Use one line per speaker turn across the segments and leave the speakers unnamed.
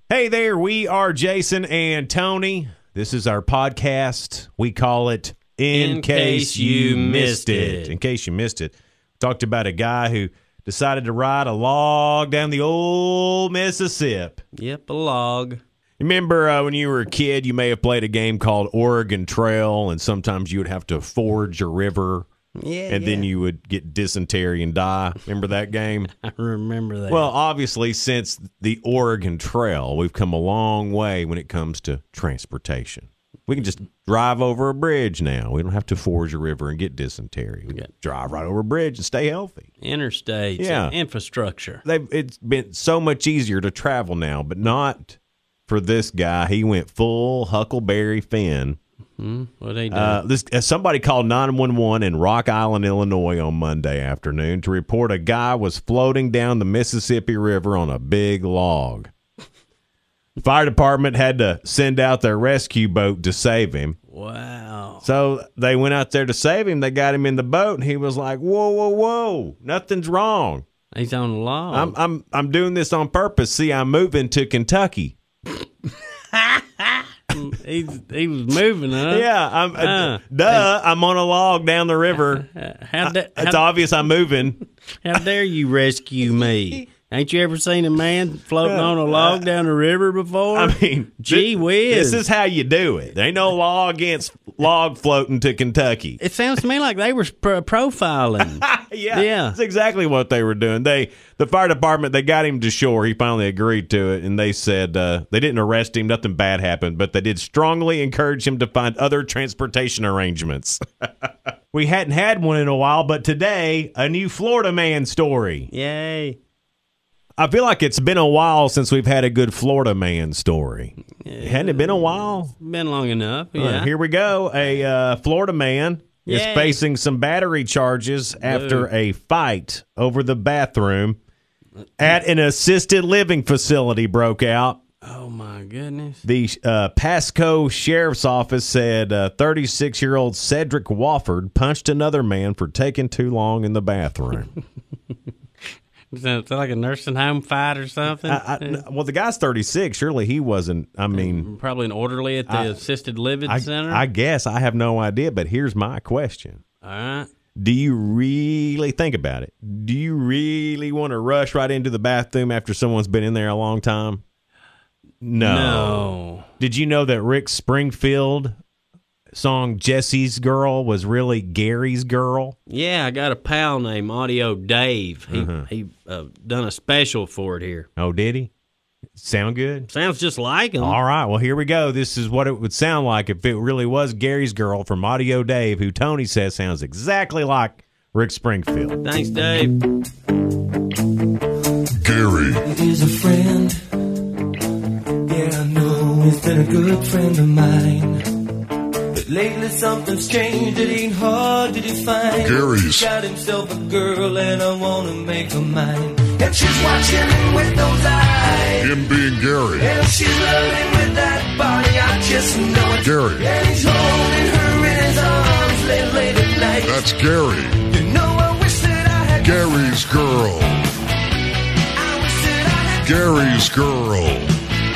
Hey there, we are Jason and Tony. This is our podcast. We call it In Case You Missed It. In case you missed it, talked about a guy who decided to ride a log down the old Mississippi.
Yep, a log.
Remember when you were a kid, you may have played a game called Oregon Trail, and sometimes you would have to forge a river.
Yeah,
then you would get dysentery and die. Remember that game?
I remember that.
Well, obviously, since the Oregon Trail, we've come a long way when it comes to transportation. We can just drive over a bridge now. We don't have to forge a river and get dysentery. We can drive right over a bridge and stay healthy.
Interstates,
Yeah.
Infrastructure.
It's been so much easier to travel now, but not for this guy. He went full Huckleberry Finn.
What they do?
Somebody called 911 in Rock Island, Illinois on Monday afternoon to report a guy was floating down the Mississippi River on a big log. The fire department had to send out their rescue boat to save him.
Wow.
So they went out there to save him. They got him in the boat, and he was like, "Whoa, whoa, whoa! Nothing's wrong.
He's on the log.
I'm doing this on purpose. See, I'm moving to Kentucky."
He was moving, huh?
Yeah, I'm on a log down the river. It's obvious I'm moving.
How dare you rescue me? Ain't you ever seen a man floating on a log down the river before?
I mean,
gee whiz.
This is how you do it. There ain't no law against log floating to Kentucky.
It sounds to me like they were profiling.
Yeah, that's exactly what they were doing. The fire department, they got him to shore. He finally agreed to it, and they said they didn't arrest him. Nothing bad happened, but they did strongly encourage him to find other transportation arrangements. We hadn't had one in a while, but today, a new Florida man story.
Yay.
I feel like it's been a while since we've had a good Florida man story. Hadn't it been a while?
Been long enough, yeah.
Here we go. A Florida man is facing some battery charges after a fight over the bathroom at an assisted living facility broke out.
Oh, my goodness.
The Pasco Sheriff's Office said 36-year-old Cedric Wofford punched another man for taking too long in the bathroom.
Is that like a nursing home fight or something?
Well, the guy's 36. Surely he wasn't. I mean,
probably an orderly at the assisted living center.
I guess. I have no idea. But here's my question.
All right.
Do you really think about it? Do you really want to rush right into the bathroom after someone's been in there a long time? No. Did you know that Rick Springfield song Jesse's Girl was really Gary's Girl?
Yeah, I got a pal named Audio Dave. He done a special for it here.
Oh, did he? Sound good?
Sounds just like him.
All right, well, here we go. This is what it would sound like if it really was Gary's Girl from Audio Dave, who Tony says sounds exactly like Rick Springfield.
Thanks, Dave.
Gary
is a friend. Yeah, I know he's been a good friend of mine. Lately something's changed, it ain't hard to define.
Gary's
He's got himself a girl and I wanna make her mine. And she's watching him with those eyes.
him being Gary.
And she's loving with that body, I just know it.
Gary.
And he's holding her in his arms late at night.
That's Gary.
You know I wish that I had
Gary's girl.
I wish that I had
Gary's girl.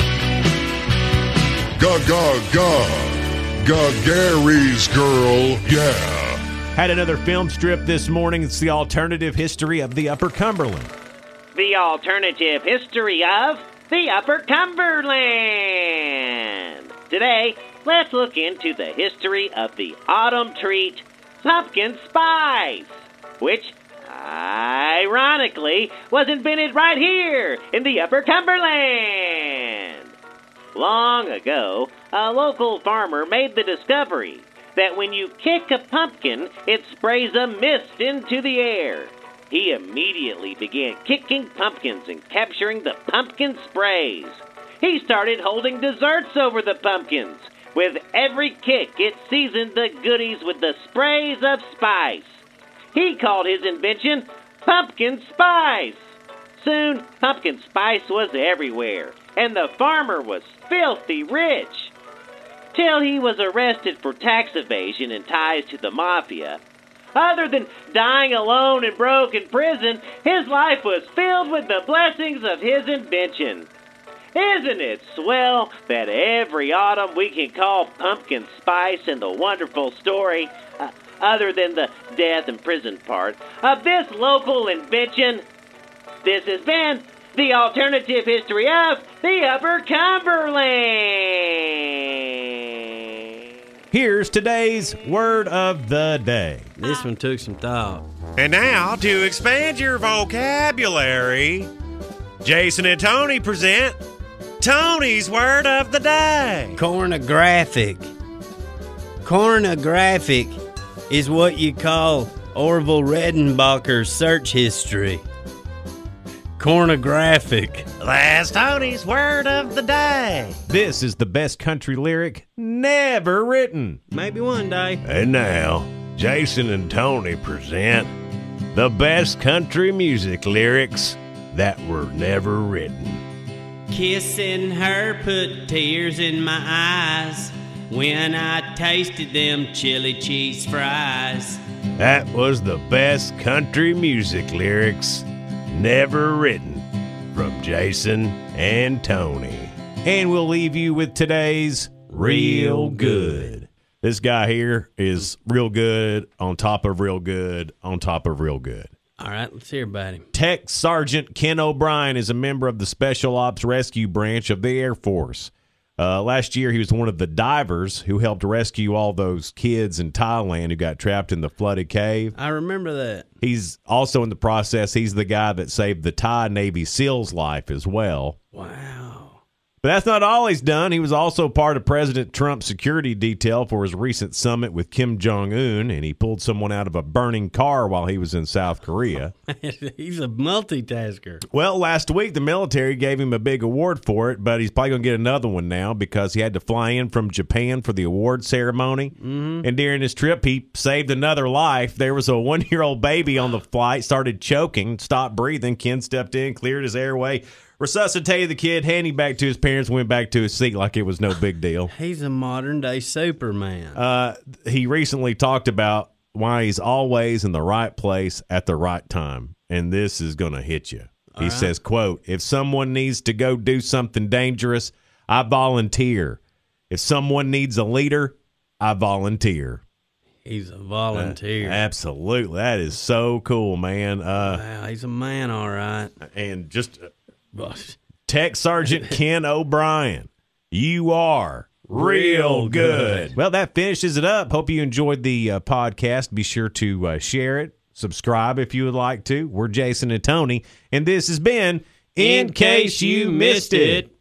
Ga. Gary's girl, yeah.
Had another film strip this morning. It's the alternative history of the Upper Cumberland.
The alternative history of the Upper Cumberland. Today, let's look into the history of the autumn treat, pumpkin spice, which, ironically, was invented right here in the Upper Cumberland. Long ago, a local farmer made the discovery that when you kick a pumpkin, it sprays a mist into the air. He immediately began kicking pumpkins and capturing the pumpkin sprays. He started holding desserts over the pumpkins. With every kick, it seasoned the goodies with the sprays of spice. He called his invention pumpkin spice. Soon, pumpkin spice was everywhere, and the farmer was filthy rich. Till he was arrested for tax evasion and ties to the mafia. Other than dying alone and broke in prison, his life was filled with the blessings of his invention. Isn't it swell that every autumn we can call pumpkin spice in the wonderful story, other than the death and prison part, of this local invention? This has been the alternative history of the Upper Cumberland.
Here's today's word of the day.
This one took some thought.
And now, to expand your vocabulary, Jason and Tony present Tony's Word of the Day.
Cornographic. Cornographic is what you call Orville Redenbacher's search history. Cornographic.
That's Tony's Word of the Day.
This is the best country lyric never written.
Maybe one day.
And now, Jason and Tony present the best country music lyrics that were never written.
Kissing her put tears in my eyes when I tasted them chili cheese fries.
That was the best country music lyrics never written from Jason and Tony.
And we'll leave you with today's Real Good. This guy here is real good on top of real good on top of real good.
All right, let's hear about him.
Tech Sergeant Ken O'Brien is a member of the Special Ops Rescue Branch of the Air Force. Last year, he was one of the divers who helped rescue all those kids in Thailand who got trapped in the flooded cave.
I remember that.
He's also in the process, he's the guy that saved the Thai Navy SEAL's life as well.
Wow.
But that's not all he's done. He was also part of President Trump's security detail for his recent summit with Kim Jong-un, and he pulled someone out of a burning car while he was in South Korea.
He's a multitasker.
Well, last week, the military gave him a big award for it, but he's probably going to get another one now because he had to fly in from Japan for the award ceremony. Mm-hmm. And during his trip, he saved another life. There was a 1-year-old baby on the flight, started choking, stopped breathing. Ken stepped in, cleared his airway, resuscitated the kid, handed him back to his parents, went back to his seat like it was no big deal.
He's a modern-day Superman.
He recently talked about why he's always in the right place at the right time, and this is going to hit you. He says, quote, "If someone needs to go do something dangerous, I volunteer. If someone needs a leader, I volunteer."
He's a volunteer.
Absolutely. That is so cool, man.
Wow, he's a man, all right.
And just... Tech Sergeant Ken O'Brien, you are real good. Well, that finishes it up. Hope you enjoyed the podcast. Be sure to share it, subscribe if you would like to. We're Jason and Tony, and this has been In Case You Missed It.